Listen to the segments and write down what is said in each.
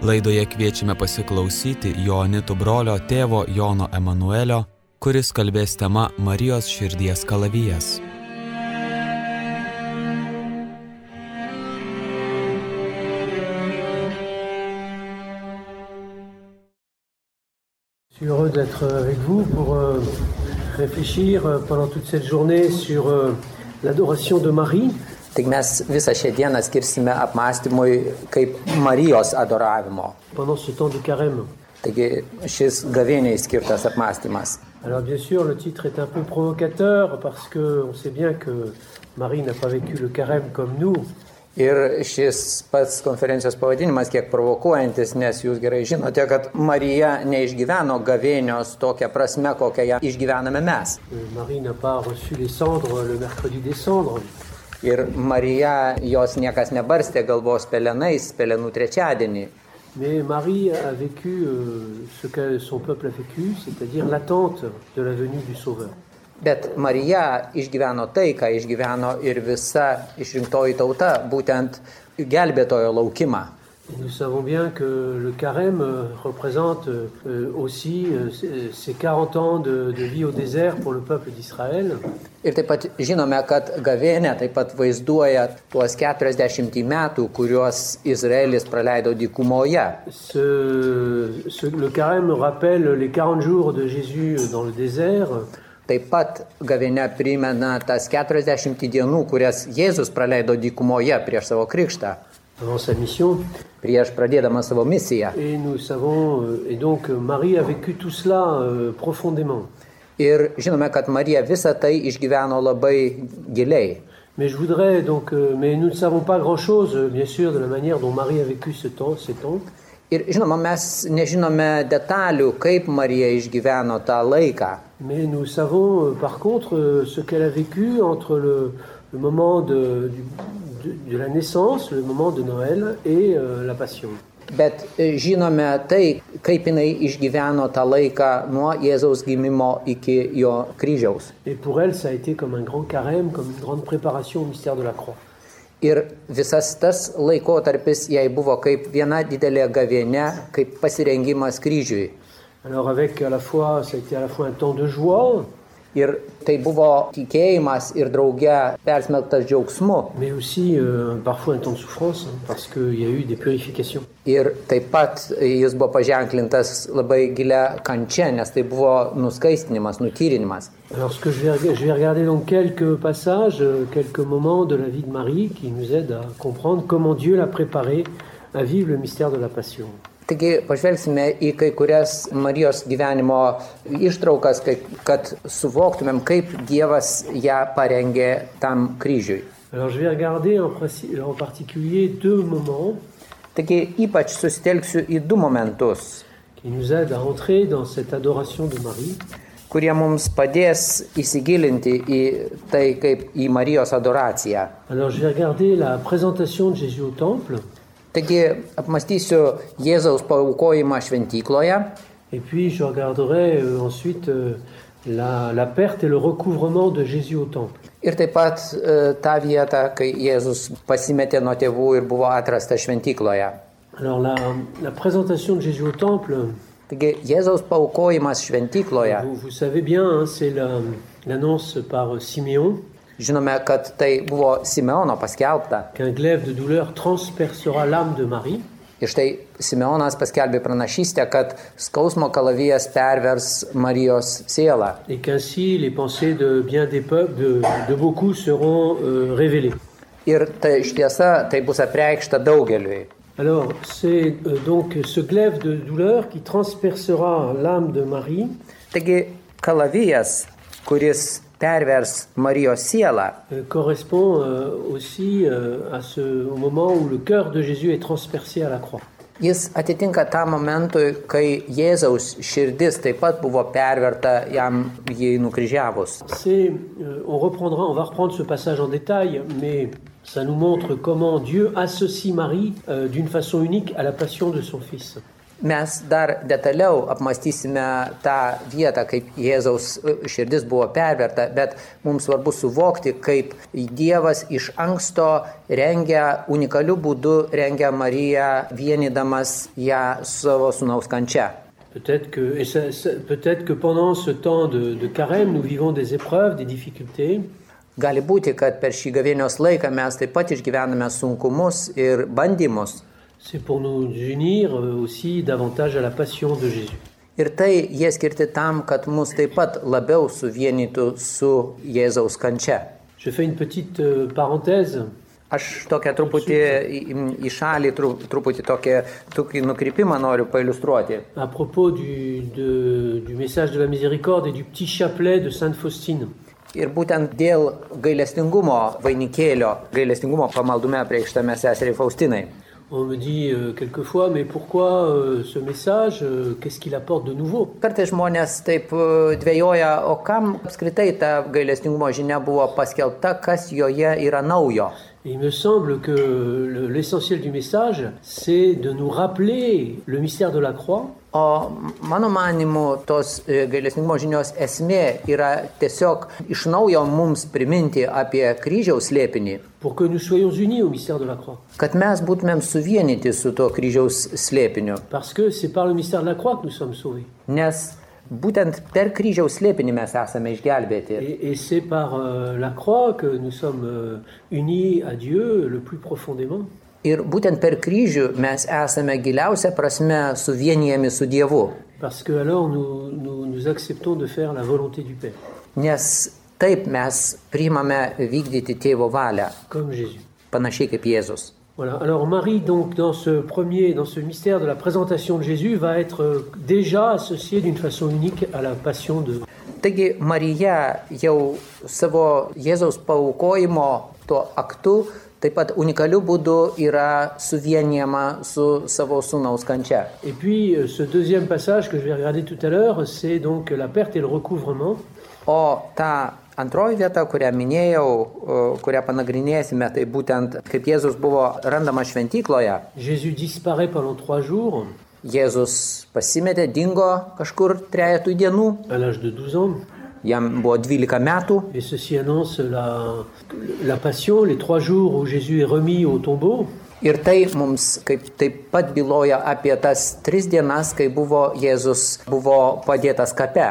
Laidoje kviečiame pasiklausyti Joanitų brolio tėvo Jono Emanuelio, kuris kalbės tema Marijos širdies kalavijas. Je suis heureux d'être avec vous pour réfléchir pendant toute cette journée sur l'adoration de Marie. Tik mes visą šią dieną skirsime apmąstymui kaip Marijos adoravimo. Pendant ce temps de carême. Taigi šis gavėniai skirtas apmąstymas. Alors bien sûr, le titre est un peu provocateur parce que on sait bien que Marie n'a pas vécu le carême comme nous. Ir šis pats konferencijos pavadinimas kiek provokuojantis, nes jūs gerai žinote, kad Marija neišgyveno gavėnios tokia prasme, kokią ją išgyvename mes. Marie n'a pas reçu les cendres le mercredi des cendres. Ir Marija jos niekas nebarstė galvos pelenais, pelenų trečiadienį. Mais Marie a vécu ce que son peuple a vécu, c'est-à-dire l'attente de la venue du Sauveur. Bet Marija išgyveno tai, ką išgyveno ir visa išrinktoji tauta, būtent gelbėtojo laukimą. Nous savons bien que le carême représente aussi ces 40 ans de vie au désert pour le peuple d'Israël. Ir taip pat žinome, kad gavėnė taip pat vaizduoja tuos 40 metų, kuriuos Izraelis praleido dykumoje. Le carême rappelle les 40 jours de Jésus dans le désert. Taip pat gavėnė primena tas 40 dienų, kurias Jėzus praleido dykumoje prieš savo krikštą. Avant sa mission. Prieš pradėdama savo misiją. Et nous savons, et donc Marie a vécu tout cela profondément. Ir žinome, kad Marija visą tai išgyveno labai giliai. Mais je voudrais donc, mais nous ne savons pas grand-chose, bien sûr, de la manière dont Marie a vécu ces temps. Ir žinoma, mes nežinome detalių, kaip Marija išgyveno tą laiką. Mais nous savons par contre ce qu'elle a vécu entre le moment de la naissance, le moment de Noël et la Passion. Bet žinome tai, kaip jinai išgyveno tą laiką nuo Jėzaus gimimo iki jo kryžiaus. Et pour elle, ça a été comme un grand carême, comme une grande préparation au mystère de la croix. Ir visas tas laikotarpis jai buvo kaip viena didelė gavėnia, kaip pasirengimas kryžiui. Alors avec à la fois, ça a été à la fois un temps de joie. Ir tai buvo tikėjimas ir drauge persmelktas džiaugsmu. Mais aussi parfois un temps de souffrance, parce qu'il y a eu des purifications. Ir taip pat jis buvo paženklintas labai gilia kančia, nes tai buvo nuskaistinimas, nutyrinimas. Alors je vais regarder donc quelques passages, quelques moments de la vie de Marie qui nous aident à comprendre comment Dieu l'a préparée à vivre le mystère de la Passion. Taigi pažvelgsime į kai kurias Marijos gyvenimo ištraukas, kad suvoktumėm, kaip Dievas ją parengė tam kryžiui. Alors je vais regarder en particulier deux moments. Taigi ypač susitelksiu į du momentus, qui nous aident à entrer dans cette adoration de Marie. Kurie mums padės įsigilinti į tai kaip į Marijos adoraciją. Alors je vais regarder la présentation de Jésus au temple. Taigi apmąstysiu Jėzaus paaukojimą šventykloje. Et puis je regarderai ensuite la perte et le recouvrement de Jésus au temple. Ir taip pat tą vietą, kai Jėzus pasimetė nuo tėvų ir buvo atrastas šventykloje. Alors la présentation de Jésus au temple. Taigi Jėzaus paaukojimas šventykloje. Vous savez bien, c'est l'annonce par Siméon. Žinome, kad tai buvo Simeono paskelbta. Qu'un glaive de douleur transpercera l'âme de Marie. Ir štai Simeonas paskelbė pranašystę, kad skausmo kalavijas pervers Marijos sielą. Et qu'ainsi les pensées de bien des peuples, de beaucoup seront révélées. Ir tai iš tiesa, tai bus apreikšta daugeliui. Alors, c'est donc ce glaive de douleur qui transpercera l'âme de Marie. Taigi kalavijas, kuris pervers Marijos sielą, correspond aussi au moment où le cœur de Jésus est transpercé à la croix. Jis atitinka tą momentui, kai Jėzaus širdis taip pat buvo perverta jam jį nukryžiavus. On va reprendre ce passage en détail, mais ça nous montre comment Dieu associe Marie d'une façon unique à la passion de son Fils. mes dar detaliau apmąstysime tą vietą, kaip Jėzaus širdis buvo perverta, bet mums svarbu suvokti, kaip Dievas iš anksto rengia, unikaliu būdu rengia Mariją, vienydamas ją savo sūnaus kančia. Peut-être que pendant ce temps de carême, nous vivons des épreuves, des difficultés. Gali būti, kad per šį gavėnios laiką mes taip pat išgyvename sunkumus ir bandymus. C'est pour nous unir aussi davantage à la passion de Jésus. Ir tai jie skirti tam, kad mus taip pat labiau suvienytų su Jėzaus kančia. Je fais une petite parenthèse. Aš tokią truputį į šalį, truputį tokį nukrypimą noriu pailiustruoti. À propos du message de la miséricorde et du petit chapelet de Sainte Faustine. Ir būtent dėl gailestingumo vainikėlio, gailestingumo pamaldume apreikštame seseriai Faustinai. On me dit quelquefois, mais pourquoi ce message, qu'est-ce qu'il apporte de nouveau? Kartais žmonės taip dvejoja, o kam apskritai ta gailestingumo žinia buvo paskelbta, kas joje yra naujo. Il me semble que l'essentiel du message, c'est de nous rappeler le mystère de la croix. O mano manimu, tos gailestingumo žinios esmė yra tiesiog iš naujo mums priminti apie kryžiaus slėpinį. Pour que nous soyons unis au mystère de la croix. Kad mes būtumėm suvienyti su to kryžiaus slėpiniu. Parce que c'est par le mystère de la croix que nous sommes sauvés. Nes būtent per kryžiaus slėpinį mes esame išgelbėti. Et c'est par la croix que nous sommes unis à Dieu le plus profondément. Ir būtent per kryžių mes esame giliausia prasme suvienijami su Dievu. Parce que alors nous acceptons de faire la volonté du Père. Nes taip mes priimame vykdyti Tėvo valią. Comme Jésus. Panašiai kaip Jėzus. Voilà. Alors Marie, donc, dans ce mystère de la présentation de Jésus, va être déjà associée d'une façon unique à la passion de... Taigi Marija jau savo Jėzaus paaukojimo tuo aktu taip pat unikaliu būdu yra suvienijama su savo sūnaus kančia. Et puis ce deuxième passage que je vais regarder tout à l'heure, c'est donc la perte et le recouvrement. O ta antroji vieta, kurią minėjau, kurią panagrinėsime, tai būtent kaip Jėzus buvo randamas šventykloje. Jésus disparaît pendant 3 jours. Jėzus pasimetė, dingo kažkur 3 dienų. À l'âge de 12 ans. Jam buvo 12 metų. Et ceci annonce la passion, les 3 jours où Jésus est remis au tombeau. Ir tai mums kaip taip pat byloja apie tas 3 dienas, kai buvo Jėzus buvo padėtas kape.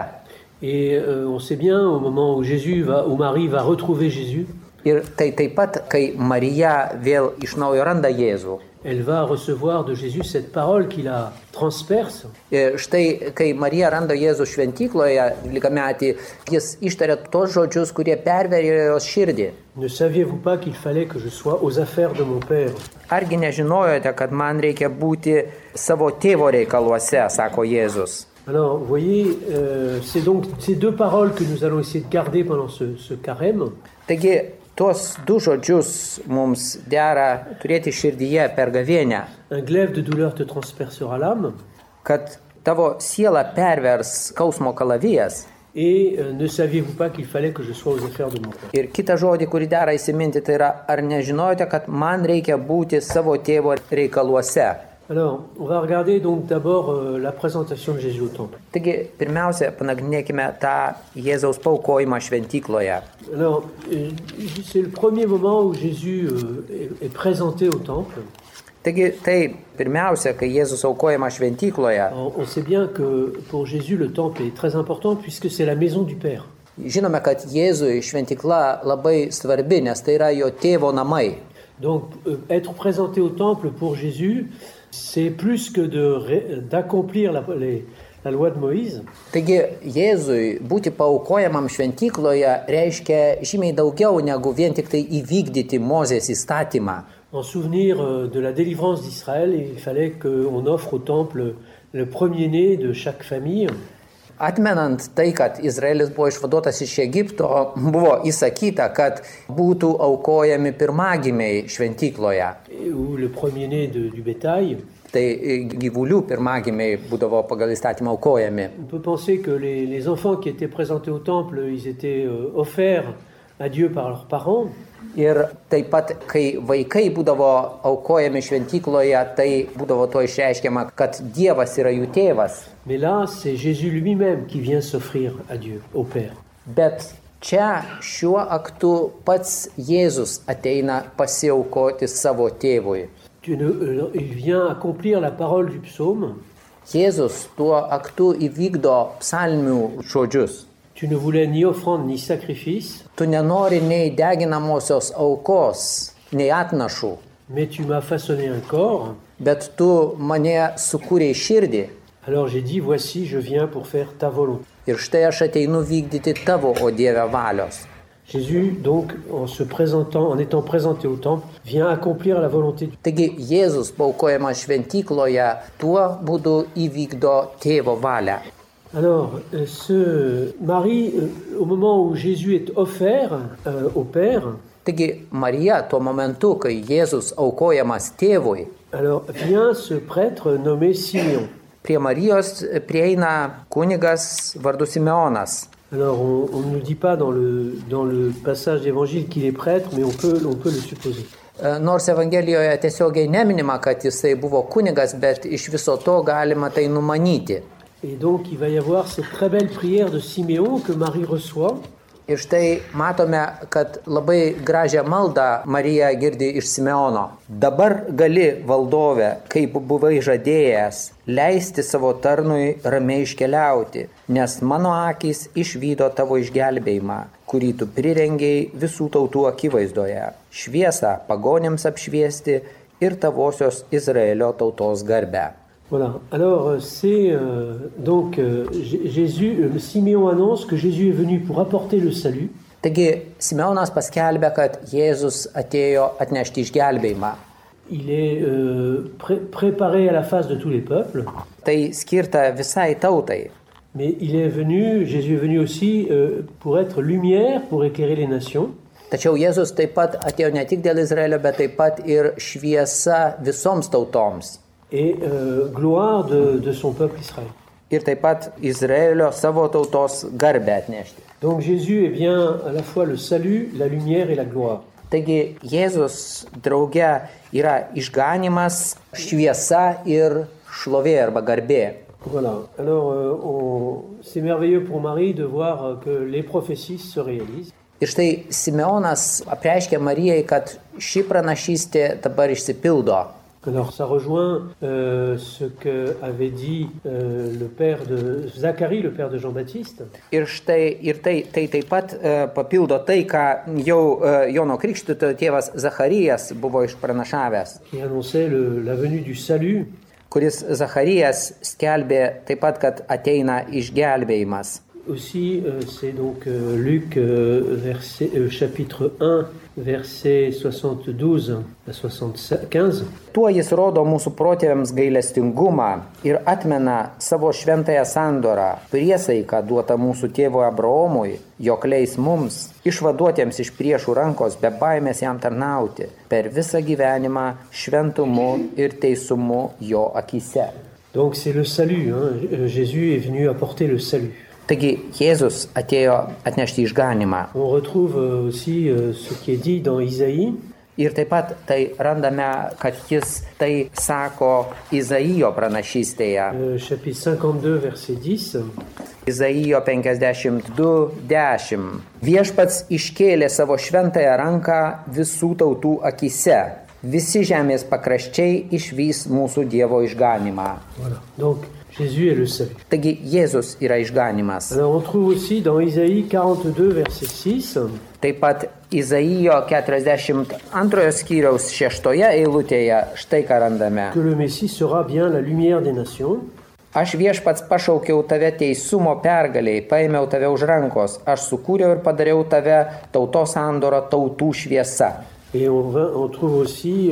Et on sait bien au moment où Marie va retrouver Jésus. Ir tai taip pat, kai Marija vėl iš naujo randa Jėzų. Elle va recevoir de Jésus cette parole qui la transperce. Ir štai, kai Marija randa Jėzų šventykloje 12-metį, jis ištarė tos žodžius, kurie perverė jos širdį. Ne saviez-vous pas qu'il fallait que je sois aux affaires de mon père? Argi nežinojote, kad man reikia būti savo tėvo reikaluose, sako Jėzus. Alors, vous voyez, c'est donc ces 2 paroles que nous allons essayer de garder pendant ce carême. Taigi, tuos 2 žodžius mums dera turėti širdyje per gavėnią. Un glaive de douleur te transpercera l'âme. Kad tavo siela pervers skausmo kalavijas. Et ne saviez-vous pas qu'il fallait que je sois aux affaires de mon père? Ir kitą žodį, kurį dera įsiminti, tai yra, ar nežinojote, kad man reikia būti savo tėvo reikaluose. Alors, on va regarder donc d'abord la présentation de Jésus au temple. Taigi, pirmiausia, panagrinėkime tą Jėzaus paaukojimą šventykloje. Alors, c'est le premier moment où Jésus est présenté au temple. Taigi, tai pirmiausia, kai Jėzus aukojama šventykloje. On sait bien que pour Jésus, le temple est très important puisque c'est la maison du Père. Žinome, kad Jėzui šventykla labai svarbi, nes tai yra jo tėvo namai. Donc, être présenté au temple pour Jésus, c'est plus que d'accomplir la loi de Moïse. Taigi, Jėzui būti paaukojamam šventykloje reiškia žymiai daugiau negu vien tik tai įvykdyti Mozės įstatymą. En souvenir de la délivrance d'Israël, il fallait qu'on offre au temple le premier-né de chaque famille. Atmenant tai, kad Izraelis buvo išvaduotas iš Egipto, buvo įsakyta, kad būtų aukojami pirmagimiai šventykloje. Ou le premier-né du bétail. Tai gyvulių pirmagimiai būdavo pagal įstatymą aukojami. On peut penser que les enfants qui étaient présentés au temple, ils étaient offerts à Dieu par leurs parents. Ir taip pat, kai vaikai būdavo aukojami šventykloje, tai būdavo to išreiškiama, kad Dievas yra jų tėvas. Mais là, c'est Jésus lui-même qui vient s'offrir à Dieu, au Père. Bet čia šiuo aktu pats Jėzus ateina pasiaukoti savo tėvui. Il vient accomplir la parole du psaume. Jėzus tuo aktu įvykdo psalmių žodžius. Tu ne voulais ni offrande ni sacrifice. Tu nenori nei deginamosios aukos, nei atnašų. Mais tu m'as façonné un corps. Bet tu mane sukūrei širdį. Alors j'ai dit, voici, je viens pour faire ta volonté. Ir štai aš ateinu vykdyti tavo, o Dieve, valios. Jésus, donc, en étant présenté au temple, vient accomplir la volonté du... Taigi Jėzus paukojamas šventykloje tuo būdu įvykdo tėvo valią. Alors, Marie, au moment où Jésus est offert au Père, taigi Marija tuo momentu, kai Jėzus aukojamas tėvui, alors vient ce prêtre nommé Simeon. Prie Marijos prieina kunigas vardu Simeonas. Alors, on ne nous dit pas dans le passage d'évangile qu'il est prêtre, mais on peut le supposer. Nors Evangelijoje tiesiogiai neminima, kad jisai buvo kunigas, bet iš viso to galima tai numanyti. Et donc, il va y avoir cette très belle prière de Siméon que Marie reçoit. Ir štai matome, kad labai gražią maldą Marija girdi iš Simeono. Dabar gali, valdove, kaip buvai žadėjęs, leisti savo tarnui ramiai iškeliauti, nes mano akys išvydo tavo išgelbėjimą, kurį tu prirengei visų tautų akivaizdoje, šviesą pagonims apšviesti ir tavosios Izraelio tautos garbę. Voilà. Alors, c'est donc Siméon annonce que Jésus est venu pour apporter le salut. Taigi, Simeonas paskelbė, kad Jėzus atėjo atnešti išgelbėjimą. Il est préparé à la face de tous les peuples. Tai skirta visai tautai. Mais Jésus est venu aussi pour être lumière, pour éclairer les nations. Tačiau Jėzus taip pat atėjo ne tik dėl Izraelio, bet taip pat ir šviesa visoms tautoms. Et gloire de son peuple Israël. Ir taip pat Izraelio savo tautos garbę atnešti. Donc Jésus est bien à la fois le salut, la lumière et la gloire. Taigi Jėzus drauge yra išganymas, šviesa ir šlovė arba garbė. Voilà. Alors c'est merveilleux pour Marie de voir que les prophéties se réalisent. Ir štai Simeonas apreiškia Marijai, kad ši pranašystė dabar išsipildo. Alors ça rejoint ce qu'avait dit le père de Zacharie, le père de Jean-Baptiste. Ir tai taip pat papildo tai, ką jau Jono Krikštytojo tėvas Zacharijas buvo išpranašavęs. Qui annonçait la venue du salut. Kuris Zacharijas skelbė taip pat, kad ateina išgelbėjimas. Aussi, c'est donc Luc chapitre 1, verset 72 à 75. Tuo jis rodo mūsų protėviams gailestingumą ir atmena savo šventąją sandorą, priesaiką duotą mūsų tėvui Abraomui, jog leis mums, išvaduotiems iš priešų rankos, be baimės jam tarnauti, per visą gyvenimą šventumu ir teisumu jo akyse. Donc c'est le salut, hein? Jésus est venu apporter le salut. Taigi Jėzus atėjo atnešti išganimą. On retrouve aussi ce qui est dit dans Isaïe. Ir taip pat tai randame, kad jis tai sako Izaijo pranašystėje. Chapitre 52, verset 10. Izaijo 52:10. Viešpats iškėlė savo šventąją ranką visų tautų akyse. Visi žemės pakraščiai išvys mūsų Dievo išganimą. Voilà. Donc Jésus est le salut. Taigi Jėzus yra išganimas. Alors on trouve aussi dans Isaïe 42, verset 6. Taip pat Izaijo 42 skyriaus 6 eilutėje štai ką randame. Que le Messie sera bien la lumière des nations. Aš viešpats pašaukiau tave teisumo pergaliai, paėmiau tave už rankos, aš sukūriau ir padariau tave tautos sandoro tautų šviesa. Et on trouve aussi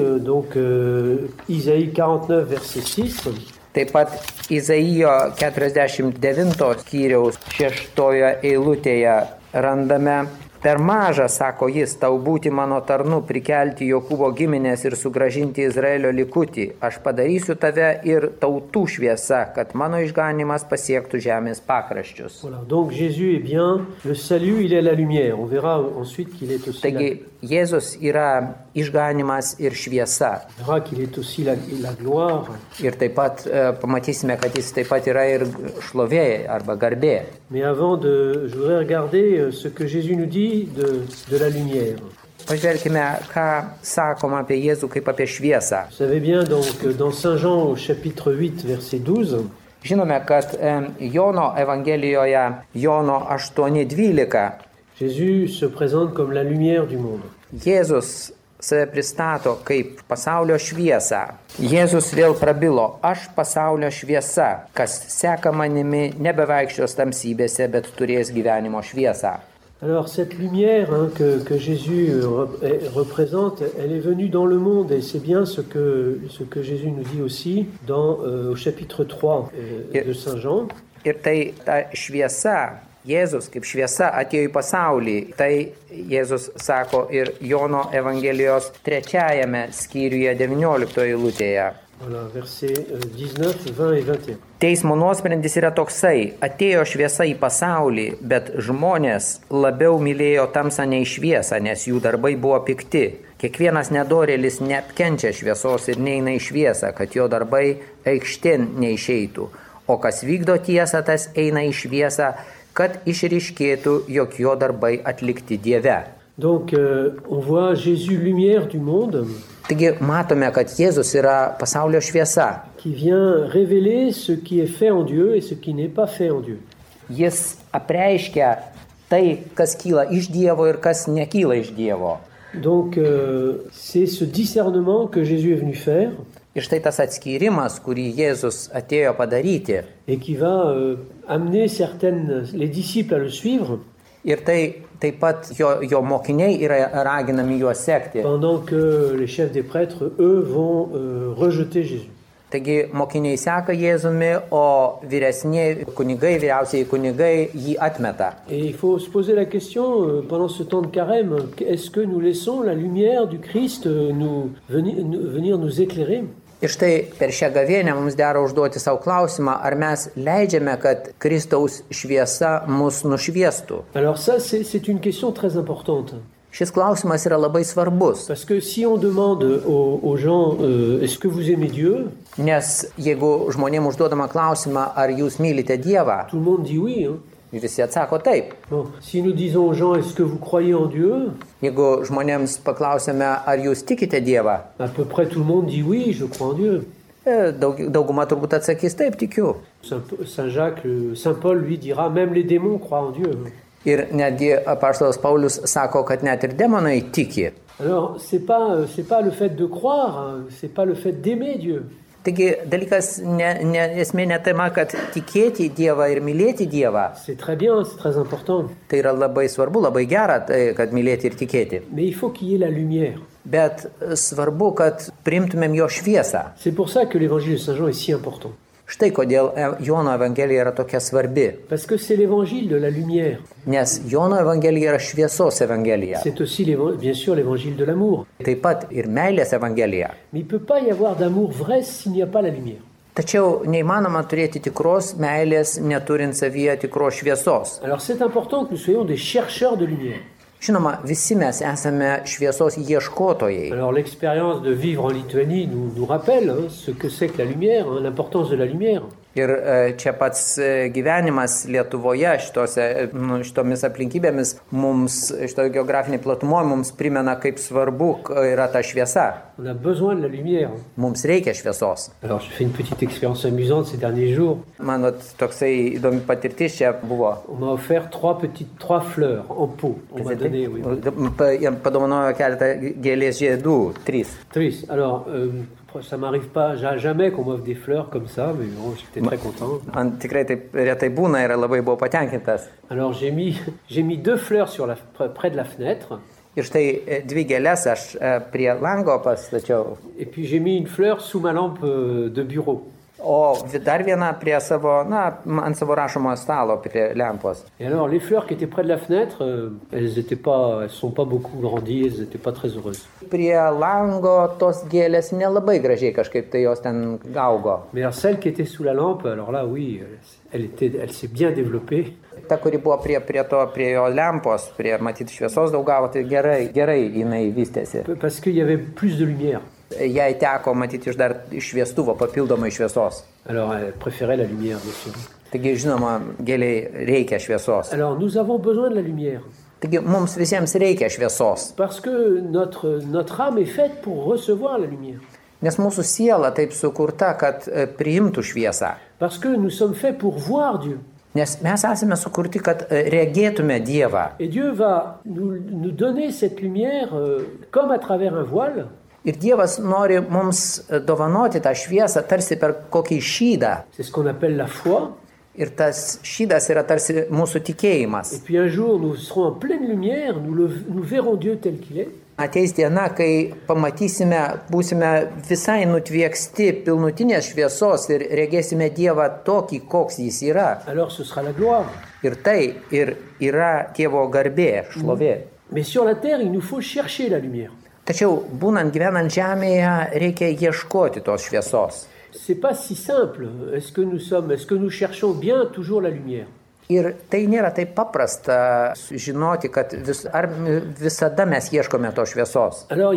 Isaïe 49, verset 6. Taip pat Izaijo 49 skyriaus 6 eilutėje randame, Per maža, sako jis, tau būti mano tarnu, prikelti Jokūbo giminės ir sugražinti Izraelio likutį. Aš padarysiu tave ir tautų šviesa, kad mano išganimas pasiektų žemės pakraščius. Voilà, donc Jésus est bien, le salut, il est la lumière. On verra ensuite qu'il est aussi Taigi, Jėzus yra išganimas ir šviesa. on verra qu'il est aussi la gloire. Ir taip pat pamatysime, kad jis taip pat yra ir šlovė arba garbė. Mais avant je voudrais regarder ce que Jésus nous dit de la lumière. Pažvelkime, ką sakoma apie Jėzų kaip apie šviesą. Vous savez bien, donc, dans Saint Jean au chapitre 8, verset 12, Žinome, kad Jono Evangelijoje Jono 8:12 Jésus se présente comme la lumière du monde. Jėzus save pristato kaip pasaulio šviesą. Jėzus vėl prabilo, aš pasaulio šviesa, kas seka manimi, nebevaikščios tamsybėse, bet turės gyvenimo šviesą. Alors cette lumière que Jésus représente, elle est venue dans le monde et c'est bien ce que Jésus nous dit aussi au chapitre 3 de Saint Jean. Ir tai ta šviesa, Jėzus kaip šviesa atėjo į pasaulį, tai Jėzus sako ir Jono Evangelijos 3 skyriuje 19 eilutėje. Voilà, versets 19, 20 et 21. Teismo nuosprendis yra toksai, atėjo šviesa į pasaulį, bet žmonės labiau mylėjo tamsą nei šviesą, nes jų darbai buvo pikti. Kiekvienas nedorėlis neapkenčia šviesos ir neina į šviesą, kad jo darbai aikštėn neišeitų. O kas vykdo tiesą, tas eina į šviesą, kad išryškėtų, jog jo darbai atlikti Dieve. Donc on voit Jésus lumière du monde. Taigi matome, kad Jėzus yra pasaulio šviesa. Qui vient révéler ce qui est fait en Dieu et ce qui n'est pas fait en Dieu. Jis apreiškia tai, kas kyla iš Dievo ir kas nekyla iš Dievo. Donc c'est ce discernement que Jésus est venu faire. Ir štai tas atskyrimas, kurį Jėzus atėjo padaryti. Et qui va amener les disciples à le suivre. Ir tai taip pat jo mokiniai yra raginami juos sekti. Pendant que les chefs des prêtres, eux, vont rejeter Jésus. Taigi mokiniai seka Jėzumi, o vyresniai kunigai, vyriausiai kunigai jį atmeta. Et il faut se poser la question, pendant ce temps de carême, est-ce que nous laissons la lumière du Christ venir nous éclairer? Ir štai per šią gavėnią mums dera užduoti savo klausimą, ar mes leidžiame, kad Kristaus šviesa mus nušviestų. Alors ça, c'est une question très importante. Šis klausimas yra labai svarbus. Parce que si on demande aux gens, est-ce que vous aimez Dieu? Nes jeigu žmonėms užduodama klausimą, ar jūs mylite Dievą, tout le monde dit oui. visi atsako taip. Bon, si nous disons aux gens, est-ce que vous croyez en Dieu? Jeigu žmonėms paklausime, ar jūs tikite Dievą, à peu près tout le monde dit oui, je crois en Dieu. Dauguma turbūt atsakys taip, tikiu. Saint Paul lui dira, même les démons croient en Dieu. Ir netgi apaštalas Paulius sako, kad net ir demonai tiki. Alors, c'est pas le fait de croire, c'est pas le fait d'aimer Dieu. Taigi dalykas esmė ne tema, kad tikėti Dievą ir mylėti Dievą. C'est très bien, c'est très important. Tai yra labai svarbu, labai gera, kad mylėti ir tikėti. Mais il faut qu'il y ait la lumière. Bet svarbu, kad priimtumėm jo šviesą. C'est pour ça que l'évangile de Saint Jean est si important. Štai kodėl Jono Evangelija yra tokia svarbi. Parce que c'est l'évangile de la lumière. Nes Jono Evangelija yra šviesos Evangelija. C'est aussi bien sûr l'évangile de l'amour. Taip pat ir meilės Evangelija. Mais il ne peut pas y avoir d'amour vrai s'il n'y a pas la lumière. Tačiau neįmanoma turėti tikros meilės, neturint savyje tikros šviesos. Alors c'est important que nous soyons des chercheurs de lumière. Žinoma, visi mes esame šviesos ieškotojai. Alors l'expérience de vivre en Lituanie nous rappelle ce que c'est que la lumière, l'importance de la lumière. Ir čia pats gyvenimas Lietuvoje šitomis aplinkybėmis mums, šitoje geografinėje platumoje mums primena, kaip svarbu yra ta šviesa. On a besoin de la lumière. Mums reikia šviesos. Alors je fais une petite expérience amusante ces derniers jours. Man toksai įdomi patirtis čia buvo. On m'a offert trois fleurs en pot. On m'a donné, oui. Padovanojo keletą gėlės žiedų, 3. Alors ça m'arrive pas jamais qu'on m'offre des fleurs comme ça, mais bon, j'étais très content. Tikrai taip retai būna ir labai buvau patenkintas. Alors j'ai mis 2 fleurs près de la fenêtre. Ir štai 2 gėlės aš prie lango pastačiau. Et puis j'ai mis une fleur sous ma lampe de bureau. o dar viena prie savo, ant savo rašomojo stalo prie lempos. Et alors, les fleurs qui étaient près de la fenêtre, elles sont pas beaucoup grandies, elles n'étaient pas très heureuses. Prie lango tos gėlės nelabai gražiai kažkaip tai jos ten augo. Mais alors, celle qui était sous la lampe, alors là, oui, elle s'est bien développée. Ta, kuri buvo prie jo lempos, prie matyti šviesos daugavo, tai gerai jinai vystėsi. Parce qu'il y avait plus de lumière. Jai teko matyti iš dar šviestuvo papildomai šviesos. Alors, elle préférait la lumière, bien sûr. Taigi, žinoma, gėliai reikia šviesos. Alors, nous avons besoin de la lumière. Taigi, mums visiems reikia šviesos. Parce que notre âme est faite pour recevoir la lumière. Nes mūsų siela taip sukurta, kad priimtų šviesą. Parce que nous sommes faits pour voir Dieu. Nes mes esame sukurti, kad regėtume Dievą. Et Dieu va nous donner cette lumière comme à travers un voile. Ir Dievas nori mums dovanoti tą šviesą tarsi per kokį šydą. C'est ce qu'on appelle la foi. Ir tas šydas yra tarsi mūsų tikėjimas. Et puis un jour, nous serons en pleine lumière, nous verrons Dieu tel qu'il est. Ateis diena, kai pamatysime, būsime visai nutvieksti pilnutinės šviesos ir regėsime Dievą tokį, koks jis yra. Alors ce sera la gloire. Ir tai yra Dievo garbė, šlovė. Mais sur la terre, il nous faut chercher la lumière. Tačiau būnant gyvenant žemėje, reikia ieškoti tos šviesos. C'est pas si simple. Est-ce que nous cherchons bien toujours la lumière? Ir tai nėra taip paprasta žinoti, kad visada mes ieškome tos šviesos. Alors il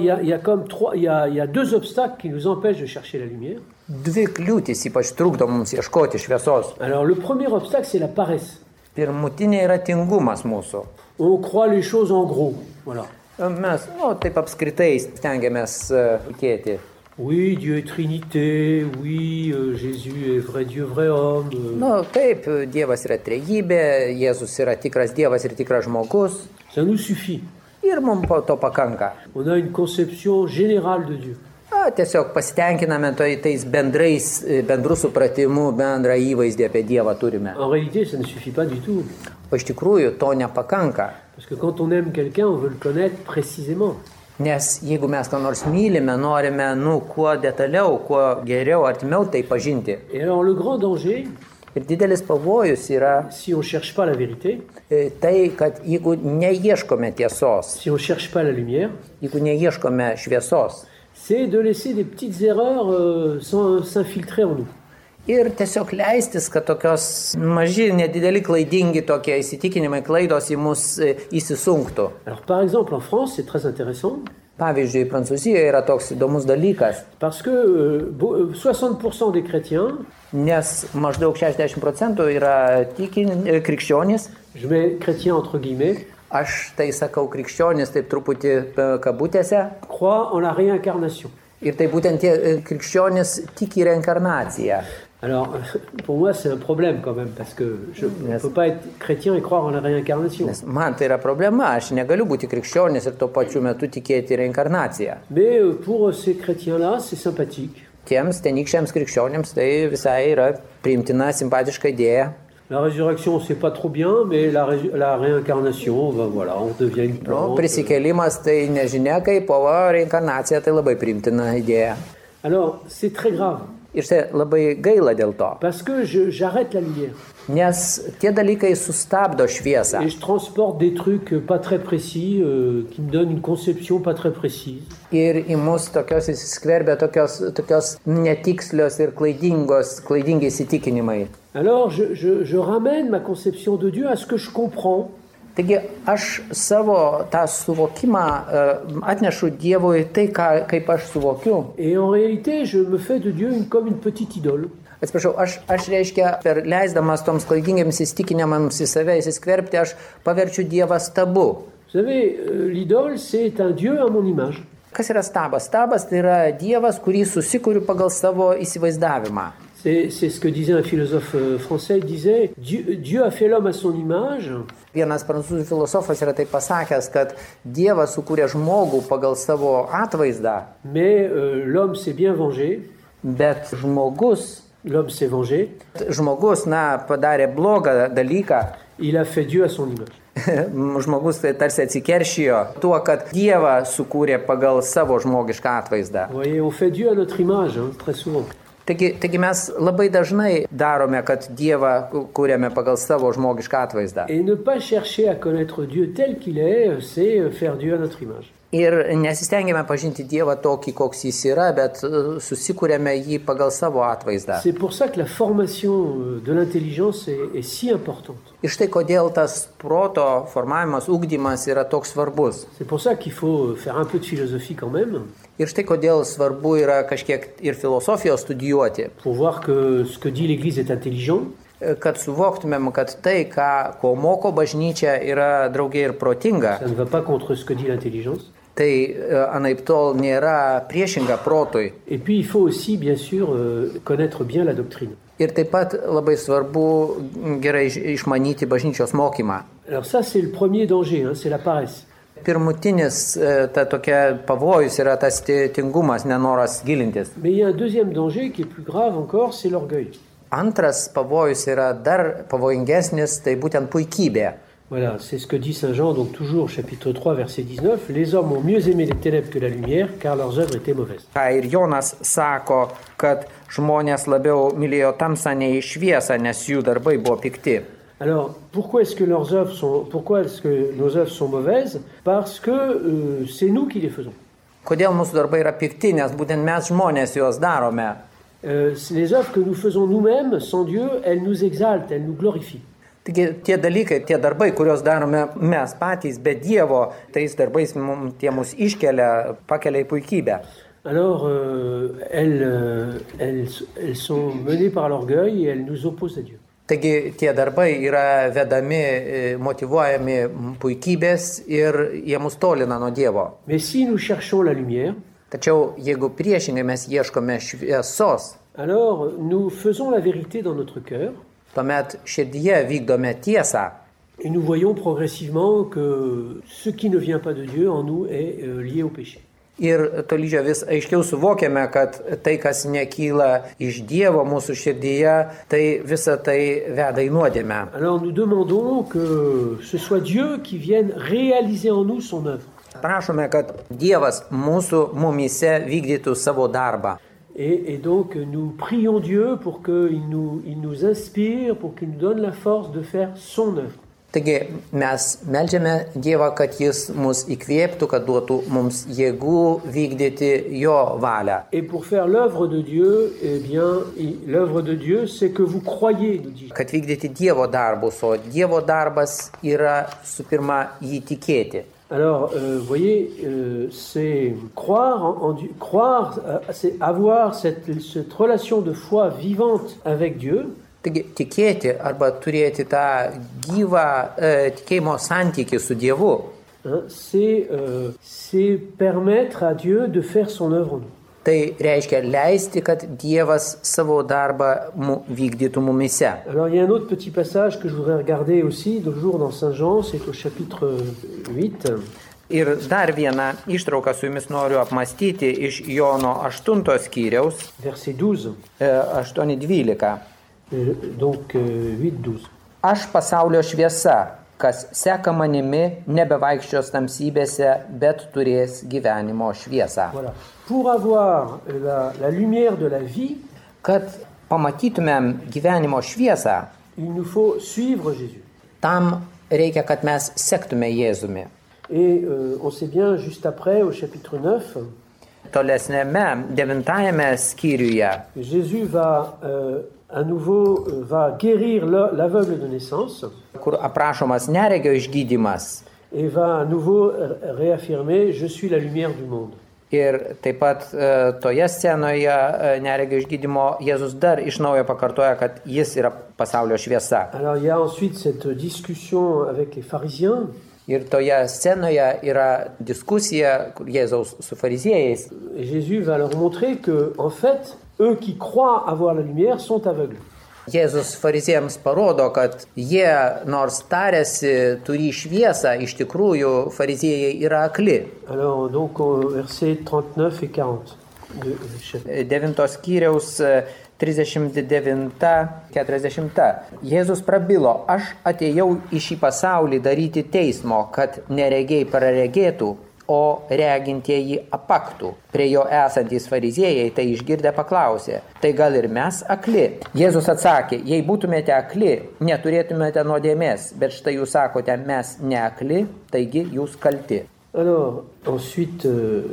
y a deux obstacles qui nous empêchent de chercher la lumière. Dvi kliūtys ypač trukdo mums ieškoti šviesos. Alors le premier obstacle, c'est la paresse. Pirmutinė yra tingumas mūsų. On croit les choses en gros. Voilà. Mes, taip apskritai stengiamės tikėti. Oui, Dieu est Trinité, oui, Jésus est vrai Dieu, vrai homme. Taip, Dievas yra trejybė, Jėzus yra tikras Dievas ir tikras žmogus. Ça nous suffit. Ir mums to pakanka. On a une conception générale de Dieu. Tiesiog pasitenkiname tais bendrų supratimų, bendrą įvaizdį apie Dievą turime. En réalité, ça ne suffit pas du tout. O iš tikrųjų to nepakanka. Parce que quand on aime quelqu'un, on veut le connaître précisément. Nes jeigu mes ką nors mylime, norime, kuo detaliau, kuo geriau, artimiau tai pažinti. Et alors le grand danger, ir didelis pavojus yra, si on cherche pas la vérité, tai, kad jeigu neieškome tiesos, si on cherche pas la lumière, jeigu neieškome šviesos, c'est de laisser des petites erreurs s'infiltrer en nous. Ir tiesiog leistis, kad tokios maži, nedideli klaidingi tokie įsitikinimai, klaidos į mus įsisunktų. Alors par exemple en France, c'est très intéressant. Pavyzdžiui, Prancūzijoje yra toks įdomus dalykas. Parce que 60% des chrétiens, nes maždaug 60% yra krikščionys. Je mets chrétiens entre guillemets. Aš tai sakau krikščionys taip truputį kabutėse. Croient en la réincarnation. Ir tai būtent tie krikščionys tiki reinkarnaciją. Alors, pour moi, c'est un problème quand même, parce que je ne peux pas être chrétien et croire en la réincarnation. Man tai yra problema, aš negaliu būti krikščionis ir tuo pačiu metu tikėti reinkarnaciją. Mais pour ces chrétiens-là, c'est sympathique. Tiems tenykščiams krikščionims tai visai yra priimtina, simpatiška idėja. La résurrection, c'est pas trop bien, mais la réincarnation, ben voilà, on devient une plante. Prisikėlimas tai nežinia kaip, o reinkarnacija tai labai priimtina idėja. Alors, c'est très grave. Ir tai labai gaila dėl to. Parce que j'arrête la lumière. Nes tie dalykai sustabdo šviesą. Et je transporte des trucs pas très précis, qui me donnent une conception pas très précise. Ir į mus tokios įsiskverbia tokios netikslios ir klaidingi įsitikinimai. Alors je ramène ma conception de Dieu à ce que je comprends. Taigi aš savo tą suvokimą atnešu Dievui tai, kaip aš suvokiu. Et en réalité, je me fais de Dieu comme une petite idole. Atsiprašau, aš reiškia, leisdamas toms klaidingiams įsitikinimams į save įsiskverbti, aš paverčiu Dievą stabu. Vous savez, l'idole, c'est un Dieu à mon image. Kas yra stabas? Stabas tai yra Dievas, kurį susikuriu pagal savo įsivaizdavimą. C'est ce que disait un philosophe français. Il disait Dieu a fait l'homme à son image. Vienas prancūzų filosofas yra taip pasakęs, kad Dievas sukūrė žmogų pagal savo atvaizdą. Mais l'homme s'est bien vengé. Bet l'homme s'est vengé. Žmogus, padarė blogą dalyką. Il a fait Dieu à son image. Žmogus tai tarsi atsikeršijo tuo, kad Dievą sukūrė pagal savo žmogišką atvaizdą. Voyez, on fait Dieu à notre image, très souvent. Taigi mes labai dažnai darome, kad Dievą kūrėme pagal savo žmogišką atvaizdą. Et ne pas chercher à connaître Dieu tel qu'il est, c'est faire Dieu à notre image. Ir nesistengiame pažinti Dievą tokį, koks jis yra, bet susikūrėme jį pagal savo atvaizdą. C'est pour ça que la formation de l'intelligence est si importante. Ir štai kodėl tas proto formavimas, ugdymas yra toks svarbus. C'est pour ça qu'il faut faire un peu de philosophie quand même. Ir štai kodėl svarbu yra kažkiek ir filosofijos studijuoti. Pour voir que ce que dit l'Église est intelligent. Kad suvoktumėm, kad tai, ko moko bažnyčia, yra draugiai ir protinga. Ça ne va pas contre ce que dit l'intelligence. Tai anaiptol nėra priešinga protui. Et puis il faut aussi bien sûr connaître bien la doctrine. Ir taip pat labai svarbu gerai išmanyti bažnyčios mokymą. Alors ça c'est le premier danger, c'est la paresse. Pirmutinis ta tokia pavojus yra tas tingumas, nenoras gilintis. Mais il y a un deuxième danger qui est plus grave encore, c'est l'orgueil. Antras pavojus yra dar pavojingesnis, tai būtent puikybė. Voilà, c'est ce que dit Saint Jean, donc toujours chapitre 3, verset 19. Les hommes ont mieux aimé les ténèbres que la lumière, car leurs œuvres étaient mauvaises. Ir Jonas sako, kad žmonės labiau mylėjo tamsą nei šviesą, nes jų darbai buvo pikti. Alors, pourquoi est-ce que nos œuvres sont mauvaises? Parce que c'est nous qui les faisons. Kodėl mūsų darbai yra pikti, nes būtent mes žmonės juos darome. Les œuvres que nous faisons nous-mêmes, sans Dieu, elles nous exaltent, elles nous glorifient. Taigi tie dalykai, tie darbai, kuriuos darome mes patys be Dievo, tais darbais tie mus iškelia, pakelia į puikybę. Alors, elles sont menées par l'orgueil et elles nous opposent à Dieu. Taigi tie darbai yra vedami, motyvuojami puikybės ir jie mus tolina nuo Dievo. Mais si nous cherchons la lumière, tačiau jeigu priešingai mes ieškome šviesos, alors nous faisons la vérité dans notre cœur. Tuomet širdyje vykdome tiesą. Et nous voyons progressivement que ce qui ne vient pas de Dieu en nous est lié au péché. Ir tolydžio vis aiškiau suvokiame, kad tai, kas nekyla iš Dievo mūsų širdyje, tai visa tai veda į nuodėmę. Alors nous demandons que ce soit Dieu qui vienne réaliser en nous son œuvre. Prašome, kad Dievas mūsų mumyse vykdytų savo darbą. Et donc nous prions Dieu pour qu'il nous inspire, pour qu'il nous donne la force de faire son œuvre. Taigi mes meldžiame Dievą, kad jis mus įkvėptų, kad duotų mums jėgų vykdyti jo valią. Et pour faire l'œuvre de Dieu, eh bien, l'œuvre de Dieu, c'est que vous croyez, nous dit. Kad vykdyti Dievo darbus, o Dievo darbas yra su pirma jį tikėti. Alors, vous voyez, c'est croire en Dieu, c'est avoir cette relation de foi vivante avec Dieu. Taigi, tikėti arba turėti tą gyvą tikėjimo santykį su Dievu. C'est permettre à Dieu de faire son œuvre en nous. Tai reiškia leisti, kad Dievas savo darbą vykdytų mumyse. Alors, il y a un autre petit passage que je voudrais regarder aussi, toujours dans Saint Jean, c'est au chapitre 8. Ir dar vieną ištrauką su jumis noriu apmastyti iš Jono 8 skyriaus. Verset 12. 8:12. Donc 8:12. Aš pasaulio šviesa, kas seka manimi, nebevaikščios tamsybėse, bet turės gyvenimo šviesą. Voilà. Pour avoir la lumière de la vie, kad pamatytumėm gyvenimo šviesą, il nous faut suivre Jésus. Tam reikia, kad mes sektume Jėzumi. Et on sait bien, juste après, au chapitre 9, tolesnėme 9 skyriuje, Jésus va à nouveau guérir l'aveugle de naissance. Kur aprašomas neregio išgydymas. Et va à nouveau réaffirmer, je suis la lumière du monde. Ir taip pat toje scenoje neregio išgydymo Jėzus dar iš naujo pakartoja, kad jis yra pasaulio šviesa. Alors il y a ensuite cette discussion avec les pharisiens. Ir toje scenoje yra diskusija Jėzaus su fariziejais. Et Jésus va leur montrer que, en fait, eux qui croient avoir la lumière sont aveugles. Jėzus fariziejams parodo, kad jie, nors tarėsi, turi šviesą, iš tikrųjų fariziejai yra akli. Alors, donc, versets 39 et 40. 9 skyriaus 39-40. Jėzus prabilo, aš atėjau į šį pasaulį daryti teismo, kad neregiai praregėtų, o regintieji apaktų. Prie jo esantys fariziejai tai išgirdę paklausė, tai gal ir mes akli? Jėzus atsakė, jei būtumėte akli, neturėtumėte nuodėmės, bet štai jūs sakote, mes ne akli, taigi jūs kalti. Alors, ensuite,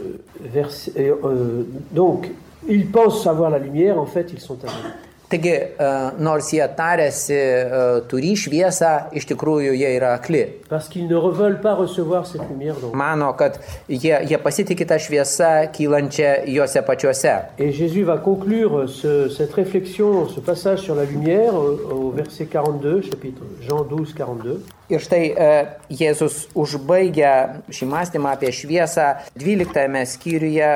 donc, ils pensent savoir la lumière, en fait, ils sont aveugles. Taigi, nors jie tarėsi turį šviesą, iš tikrųjų jie yra akli. Parce qu'ils ne veulent pas recevoir cette lumière. Donc. Mano, kad jie pasitikė tą šviesą kylančią juose pačiuose. Et Jésus va conclure cette réflexion, ce passage sur la lumière au verset 42, chapitre Jean 12, 42. Ir štai Jėzus užbaigia šį mąstymą apie šviesą 12 skyriuje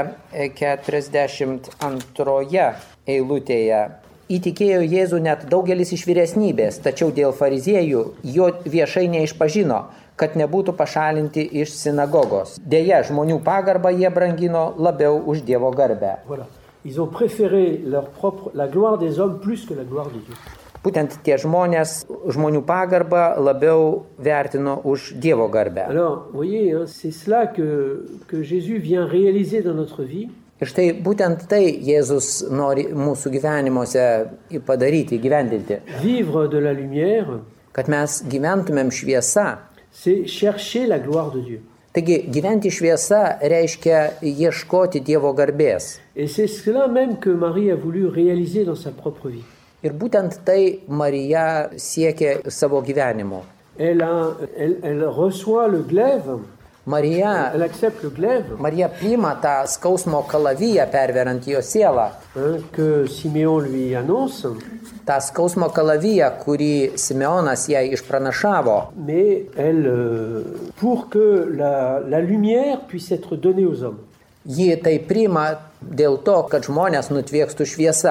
42 eilutėje. Įtikėjo Jėzų net daugelis iš vyresnybės, tačiau dėl fariziejų jo viešai neišpažino, kad nebūtų pašalinti iš sinagogos. Deja, žmonių pagarbą jie brangino labiau už Dievo garbę. Voilà. Ils ont préféré la gloire des hommes plus que la gloire de Dieu. Būtent tie žmonės žmonių pagarbą labiau vertino už Dievo garbę. Alors, vous voyez, hein, c'est cela que Jésus vient réaliser dans notre vie. Ir štai būtent tai Jėzus nori mūsų gyvenimuose padaryti, įgyvendinti. Vivre de la lumière, kad mes gyventumėm šviesa. C'est chercher la gloire de Dieu. Taigi gyventi šviesa reiškia ieškoti Dievo garbės. Et c'est cela même que Marie a voulu réaliser dans sa propre vie. Ir būtent tai Marija siekė savo gyvenimu. Elle reçoit le glaive. Elle accepte le glaive. Marija priima tą skausmo kalaviją perverant jo sielą. Que Siméon lui annonce. tą skausmo kalaviją, kurį Simeonas jai išpranašavo. Mais elle, pour que la lumière puisse être donnée aux hommes. Ji tai priima dėl to, kad žmonės nutviekstų šviesa.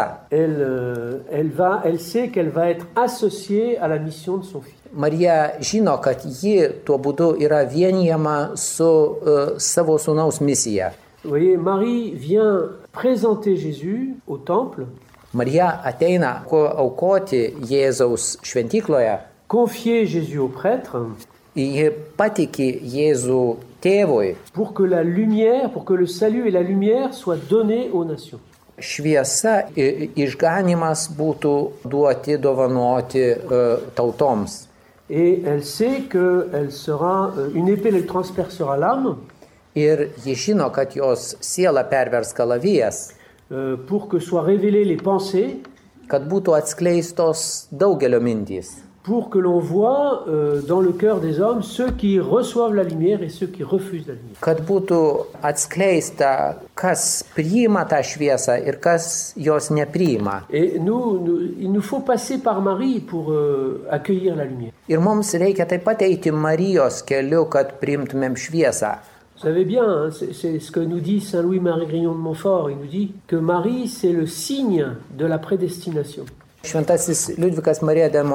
Elle sait qu'elle va être associée à la mission de son fils. Marija žino, kad ji tuo būdu yra vienijama su savo sūnaus misija. Vous voyez, Marie vient présenter Jésus au temple. Marija ateina aukoti Jėzaus šventykloje. Confier Jésus au prêtre. Ji patiki Jėzų tėvui. Pour que la lumière, pour que le salut et la lumière soient donnés aux nations. Šviesa ir išganimas būtų duoti, dovanoti tautoms. Et elle sait qu'elle sera, une épée elle transpercera l'âme. Ir ji žino, kad jos siela pervers kalavijas. Pour que soient révélées les pensées. Kad būtų atskleistos daugelio mintys. Pour que l'on voit dans le cœur des hommes ceux qui reçoivent la lumière et ceux qui refusent la lumière. Kad būtų atskleista, kas priima tą šviesą ir kas jos nepriima. Et il nous faut passer par Marie pour accueillir la lumière. Ir mums reikia taip pat eiti Marijos keliu, kad priimtumėm šviesą. Vous savez bien, hein, c'est ce que nous dit Saint Louis-Marie Grignon de Montfort. Il nous dit que Marie, c'est le signe de la prédestination. Šventasis Liudvikas Marija de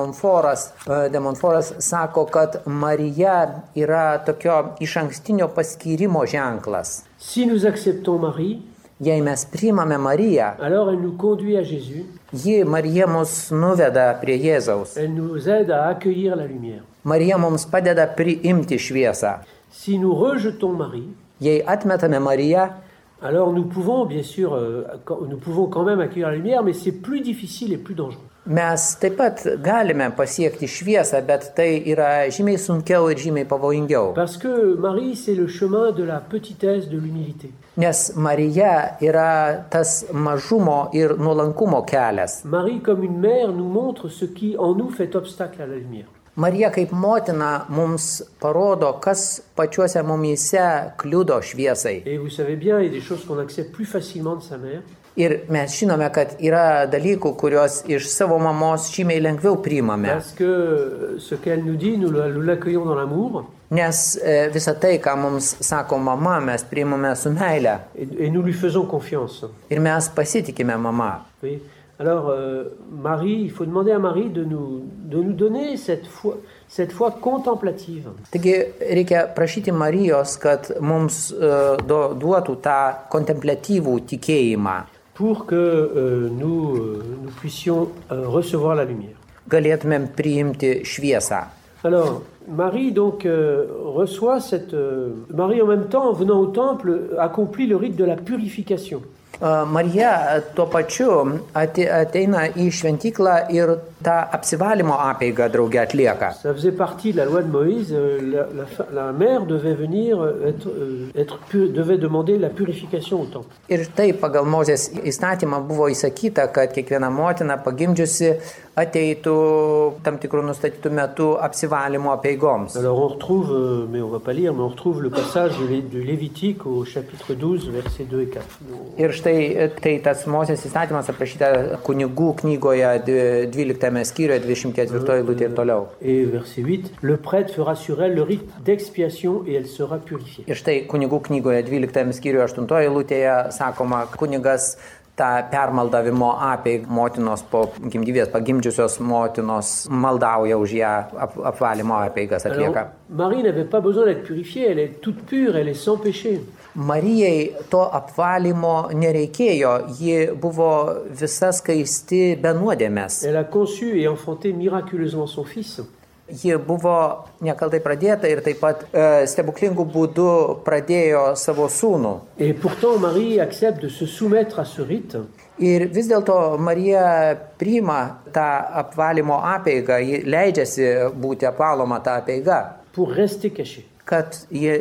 Montforas sako, kad Marija yra tokio išankstinio paskyrimo ženklas. Si nous acceptons Marie, jei mes priimame Mariją, alors elle nous conduit à Jésus. Ji Marija mus nuveda prie Jėzaus. Elle nous aide à accueillir la lumière. Marija mums padeda priimti šviesą. Si nous rejetons Marie, jei atmetame Mariją, alors nous pouvons bien sûr, nous pouvons quand même accueillir la lumière, mais c'est plus difficile et plus dangereux. Mes taip pat galime pasiekti šviesą, bet tai yra žymiai sunkiau ir žymiai pavojingiau. Parce que Marie, c'est le chemin de la petitesse, de l'humilité. Nes Marija yra tas mažumo ir nuolankumo kelias. Marie, comme une mère, nous montre ce qui en nous fait obstacle à la lumière. Marija kaip motina mums parodo, kas pačiuose mumyse kliudo šviesai. Et vous savez bien, il y a des choses qu'on accepte plus facilement de sa mère. Ir mes žinome, kad yra dalykų, kuriuos iš savo mamos žymiai lengviau priimame. Parce que ce qu'elle nous dit, nous l'accueillons dans l'amour. Nes visą tai, ką mums sako mama, mes priimame su meile. Et nous lui faisons confiance. Ir mes pasitikime mama. Oui. Alors, Marie, il faut demander à Marie de nous donner cette foi contemplative. Taigi reikia prašyti Marijos, kad mums duotų tą kontemplatyvų tikėjimą. Pour que nous puissions recevoir la lumière. Galėtumėm priimti šviesą. Alors, Marie donc reçoit cette... Marie en même temps, en venant au temple, accomplit le rite de la purification. Marija tuo pačiu ateina į šventyklą ir tą apsivalymo apeigą drauge atlieka. Ça faisait partie de la loi de Moïse. La mère devait venir devait demander la purification au temple. Ir tai pagal Mozės įstatymą buvo įsakyta, kad kiekviena motina pagimdžiusi ateitų tam tikrų nustatytų metų apsivalymo apeigoms. Alors on retrouve, mais on va pas lire, mais on retrouve le passage de Lévitique au chapitre 12, versets 2 et 4. Ir štai tai tas Mozės įstatymas aprašyta kunigų knygoje 12 skyriuje 24 eilutė ir toliau. Et verset 8, le prêtre fera sur elle le rite d'expiation et elle sera purifiée. Ir štai kunigų knygoje 12 skyriuje 8 eilutėje sakoma, kunigas tą permaldavimo apeigą motinos po gimdyvės pagimdžiusios motinos maldauja už ją apvalymo apeigas atlieka. Alors, Marie n'avait pas besoin d'être purifiée, elle est toute pure, elle est sans péché. Marijai to apvalymo nereikėjo, ji buvo visa skaisti be nuodėmės. Elle a conçu et enfanté miraculeusement son fils. Ji buvo nekaltai pradėta ir taip pat stebuklingų būdų pradėjo savo sūnų. Et pourtant Marie accepte de se soumettre à ce rite. Ir vis dėlto Marija priima tą apvalymo apeigą, ji leidžiasi būti apvaloma tą apeigą. Pour rester cachée. Kad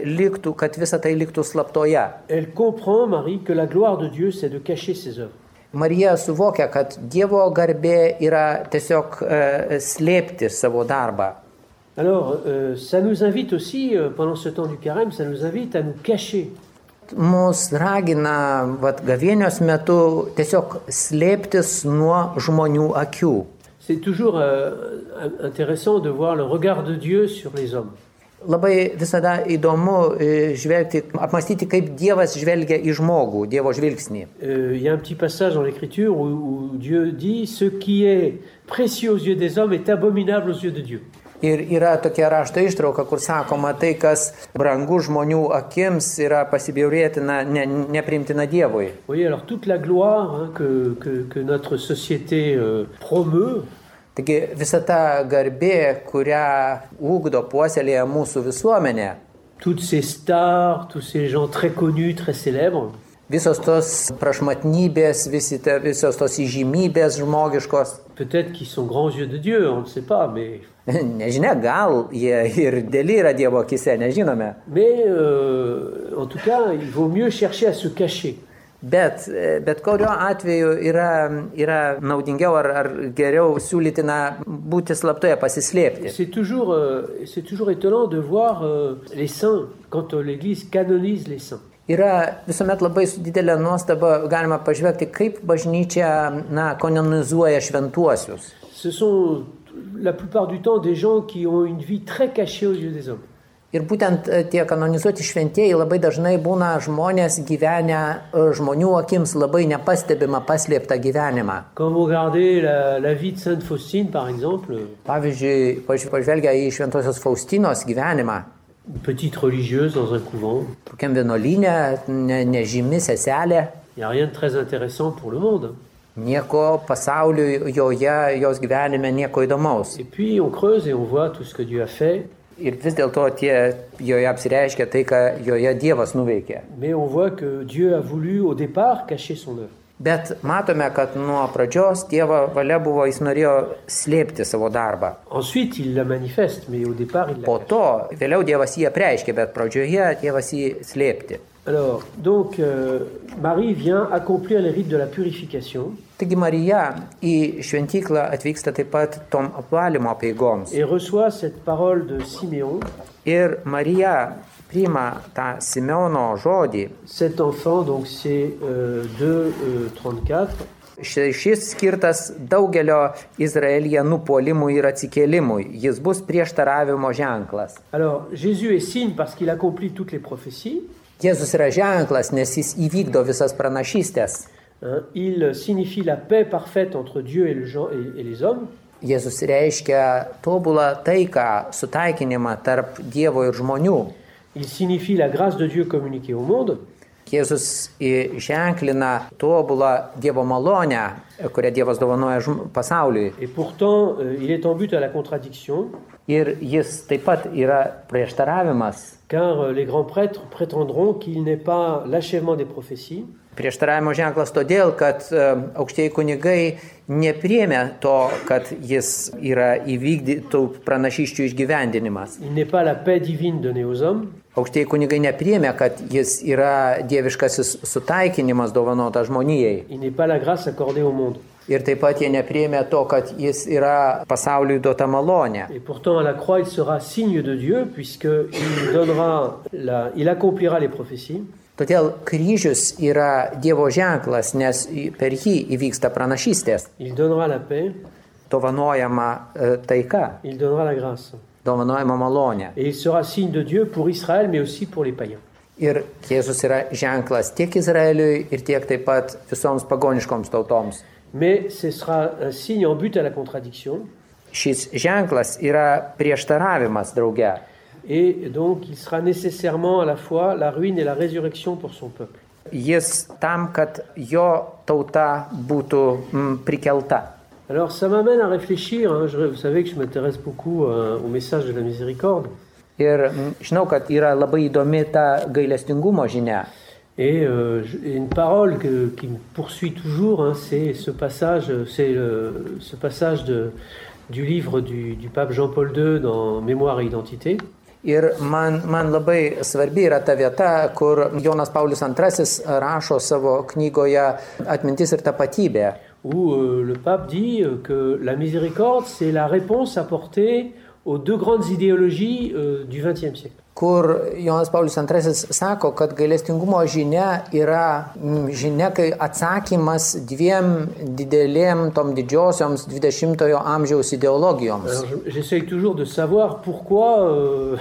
visa tai liktų slaptoje. Elle comprend, Marie, que la gloire de Dieu, c'est de cacher ses œuvres. Marija suvokia, kad Dievo garbė yra tiesiog slėpti savo darbą. Alors, ça nous invite aussi, pendant ce temps du carême, ça nous invite à nous cacher. Mus ragina gavėnios metu tiesiog slėptis nuo žmonių akių. C'est toujours intéressant de voir le regard de Dieu sur les hommes. Labai visada įdomu žvelgti, apmastyti, kaip Dievas žvelgia į žmogų, Dievo žvilgsnį. Il y a un petit passage dans l'Écriture où Dieu dit « Ce qui est précieux aux yeux des hommes est abominable aux yeux de Dieu ». Ir yra tokia rašto ištrauka, kur sakoma, tai, kas brangu žmonių akims, yra pasibjaurėtina, nepriimtina Dievui. Oui, alors toute la gloire que notre société promeut. Taigi visa ta garbė, kurią ugdo puoselėja mūsų visuomenė. Toutes ces stars, tous ces gens très connus, très célèbres. Visos tos prašmatnybės, visos tos įžymybės žmogiškos. Peut-être qu'ils sont grands yeux de Dieu, on ne sait pas, mais... Nežinia, gal jie ir dėli yra Dievo akise, nežinome. Mais en tout cas, il vaut mieux chercher à se cacher. Bet kuriuo atveju yra naudingiau ar geriau siūlytina būti slaptoje, pasislėpti. C'est toujours étonnant de voir les saints quand l'Église canonise les saints. Yra visuomet labai su didelė nuostaba galima pažvelgti, kaip bažnyčia kanonizuoja šventuosius. Ce sont la plupart du temps des gens qui ont une vie très cachée aux yeux des hommes. Ir būtent tie kanonizuoti šventieji labai dažnai būna žmonės gyvenę žmonių akims labai nepastebimą, paslėptą gyvenimą. Quand vous regardez la vie de Sainte Faustine, par exemple, pavyzdžiui, pažvelgia į šventosios Faustinos gyvenimą. Petite religieuse dans un couvent. Tokiam vienuolyne, nežymi seselė. Il n'y a rien de très intéressant pour le monde. Nieko pasauliui jos gyvenime nieko įdomaus. Et puis on creuse et on voit tout ce que Dieu a fait. Ir vis dėlto joje apsireiškia tai, ką joje Dievas nuveikė. Mais on voit que Dieu a voulu au départ cacher son œuvre. Bet matome, kad nuo pradžios Dievo valia buvo, jis norėjo slėpti savo darbą. Ensuite, il la manifeste, mais au départ, il la po to, vėliau Dievas jį apreiškė, bet pradžioje Dievas jį slėpti. Alors, donc, Marie vient accomplir les rites de la purification. Taigi Marija į šventyklą atvyksta taip pat tom apvalymo apeigoms. Et reçoit cette parole de Siméon. Ir Marija priima tą Simeono žodį. Cet enfant, donc c'est 2:34. Šis skirtas daugelio Izraelyje nupuolimui ir atsikėlimui. Jis bus prieštaravimo ženklas. Alors, Jésus est signe parce qu'il accomplit toutes les prophéties. Jėzus yra ženklas, nes jis įvykdo visas pranašystės. Il signifie la paix parfaite entre Dieu et les hommes. Jėzus reiškia tobulą taiką, sutaikinimą tarp Dievo ir žmonių. Il signifie la grâce de Dieu communiquée au monde. Jėzus ženklina tobulą Dievo malonę, kurią Dievas dovanoja pasauliui. Et pourtant, il est en but à la contradiction. Ir jis taip pat yra prieštaravimas. Car les grands prêtres prétendront qu'il n'est pas l'achèvement des prophéties. Prieštaravimo ženklas todėl, kad aukštieji kunigai nepriėmė to, kad jis yra įvykdytų pranašysčių išgyvendinimas. Il n'est pas la paix divine donnée aux hommes. Aukštieji kunigai nepriėmė, kad jis yra dieviškasis sutaikinimas dovanotas žmonijai. Il n'est pas la grâce accordée au monde. Ir taip pat jie nepriėmė to, kad jis yra pasauliui duota malonė. Et pourtant à la croix il sera signe de Dieu il accomplira les prophéties. Todėl kryžius yra Dievo ženklas, nes per jį įvyksta pranašystės. Il donnera la paix. Dovanojama taika. Il donnera la grâce. Dovanojama malonė. Et il sera signe de Dieu pour Israël mais aussi pour les païens. Ir Jėzus yra ženklas tiek Izraeliui ir tiek taip pat visoms pagoniškoms tautoms. Mais ce sera un signe en but à la contradiction. Šis ženklas yra prieštaravimas drauge. Et donc il sera nécessairement à la fois la ruine et la résurrection pour son peuple. Jis tam, kad jo tauta būtų prikelta. Alors ça m'amène à réfléchir, vous savez que je m'intéresse beaucoup au message de la miséricorde. Ir žinau, kad yra labai įdomi ta gailestingumo žinia. Et une parole qui me poursuit toujours, c'est ce passage, du livre du pape Jean-Paul II dans Mémoire et Identité. Ir man labai svarbi yra ta vieta, kur Jonas Paulius II rašo savo knygoje Atmintis ir tapatybė. Où le pape dit que la miséricorde, c'est la réponse apportée aux deux grandes idéologies du XXe siècle. Kur Jonas Paulius II sako, kad gailestingumo žinia yra žinia, kai atsakymas dviem didelėm, tom didžiosioms 20-ojo amžiaus ideologijoms. Alors, j'essaye toujours de savoir pourquoi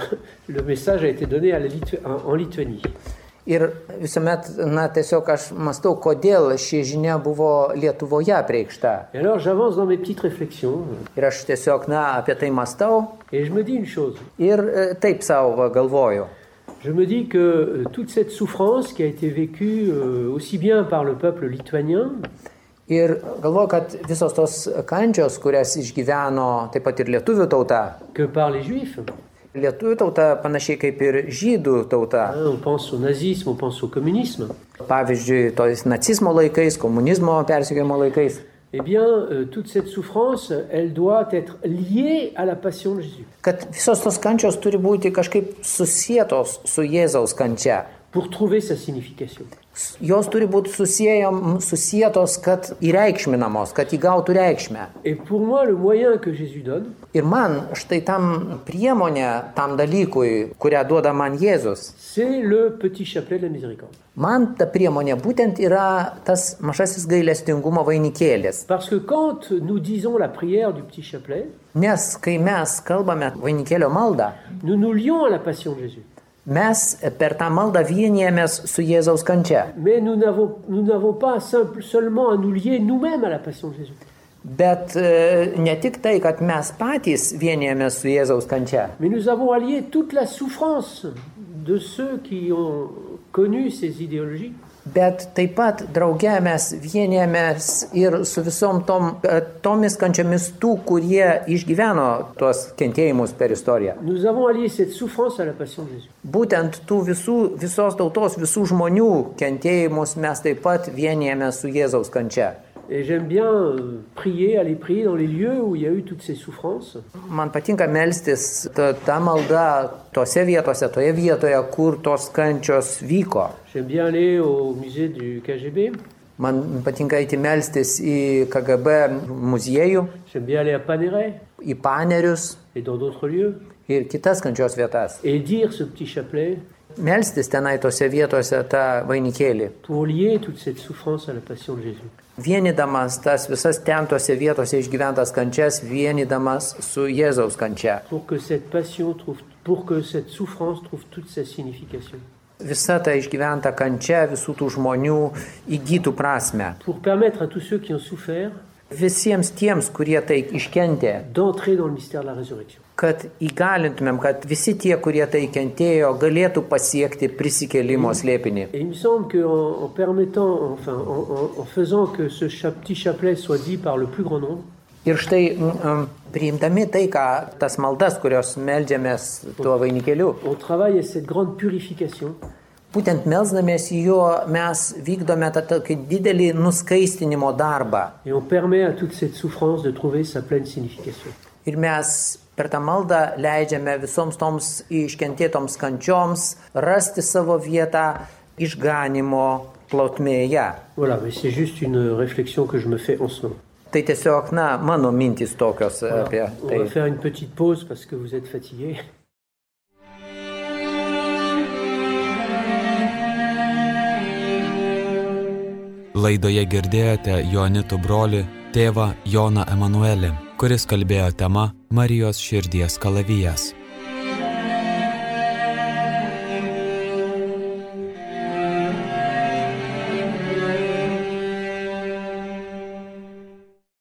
le message a été donné en Lituanie. Ir visuomet, tiesiog aš mąstau, kodėl ši žinia buvo Lietuvoje apreikšta. Et alors j'avance dans mes petites réflexions. Ir aš tiesiog, apie tai mąstau. Et je me dis une chose. Ir taip savo galvoju. Je me dis que toute cette souffrance qui a été vécue aussi bien par le peuple lituanien. Ir galvoju, kad visos tos kančios, kurias išgyveno taip pat ir lietuvių tauta. Que par les juifs. Lietuvių tauta panašiai kaip ir žydų tauta. On pense au nazisme, on pense au communisme. Pavyzdžiui, tos nacizmo laikais, komunizmo persekiojimo laikais. Eh bien, toute cette souffrance, elle doit être liée à la passion de Jésus. Kad visos tos kančios turi būti kažkaip susietos su Jėzaus kančia. Pour trouver sa signification. Jos turi būti susietos, kad įreikšminamos, kad įgautų reikšmę. Et pour moi, le moyen que Jésus donne. Ir man štai tam priemonė, tam dalykui, kurią duoda man Jėzus. C'est le petit chapelet de la miséricorde. Man ta priemonė būtent yra tas mažasis gailestingumo vainikėlis. Parce que quand nous disons la prière du petit chapelet. Nes kai mes kalbame vainikėlio maldą. Nous nous lions à la passion de Jésus. Mes per tą maldą vienijamės su Jėzaus kančia. Mais nous n'avons pas seulement à nous lier nous-mêmes à la passion de Jésus. Bet ne tik tai, kad mes patys vienijamės su Jėzaus kančia. Mais nous avons à lier toute la souffrance de ceux qui ont connu ces idéologies. Bet taip pat drauge mes vienijamės ir su visom tomis kančiomis tų, kurie išgyveno tuos kentėjimus per istoriją. Nous avons allié cette souffrance à la passion de Jésus. Būtent tų visos tautos, visų žmonių kentėjimus mes taip pat vienijame su Jėzaus kančia. Et j'aime bien aller prier dans les lieux où il y a eu toutes ces souffrances. Man patinka melstis ta malda tose vietose, toje vietoje, kur tos kančios vyko. J'aime bien aller au musée du KGB. Man patinka eiti melstis į KGB muziejų. J'aime bien aller à Paneret. Į Panerius. Et dans d'autres lieux. Ir kitas kančios vietas. Et dire ce petit chapelet. Melstis tenai tose vietose tą vainikėlį. Pour lier toute cette souffrance à la passion de Jésus. Vienidamas tas visas ten tose vietose išgyventas kančias, vienidamas su Jėzaus kančia. Pour que cette souffrance trouve toute sa signification. Visa ta išgyventa kančia visų tų žmonių įgytų prasmę. Pour permettre à tous ceux qui ont souffert. visiems tiems, kurie tai iškentė, d'entrer dans le mystère de la résurrection. kad įgalintumėm, kad visi tie, kurie tai kentėjo, galėtų pasiekti prisikėlimo slėpinį. Et il me semble qu'en permettant, enfin, en faisant que ce petit chapelet soit dit par le plus grand nombre, Ir štai priimdami tai, tas maldas, kurios meldžiamės tuo vainikėliu, on travaille à cette grande purification. Būtent melsdamės į jo mes vykdome tą tokį didelį nuskaistinimo darbą. Et on permet à toute cette souffrance de trouver sa pleine signification. Ir mes per tą maldą leidžiame visoms toms iškentėtoms kančioms rasti savo vietą išganimo plotmėje. Voilà, mais c'est juste une réflexion que je me fais en ce moment. Tai tiesiog, mano mintis tokios apie On tai. va faire une petite pause parce que vous êtes fatigués. Laidoje girdėjote Joanitų brolį, tėvą Joną Emanuelį, kuris kalbėjo tema Marijos širdies kalavijas.